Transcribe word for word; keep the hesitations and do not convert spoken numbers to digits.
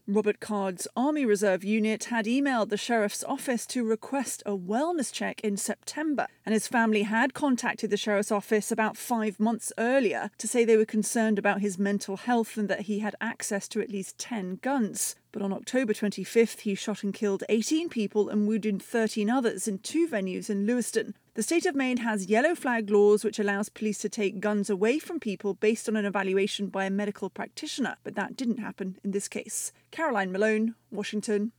Robert Card's Army Reserve unit had emailed the sheriff's office to request a wellness check in September, and his family had contacted the sheriff's office about five months earlier to say they were concerned about his mental health and that he had access to at least ten guns. But on October twenty-fifth, he shot and killed eighteen people and wounded thirteen others in two venues in Lewiston. The state of Maine has yellow flag laws which allows police to take guns away from people based on an evaluation by a medical practitioner, but that didn't happen in this case. Caroline Malone, Washington.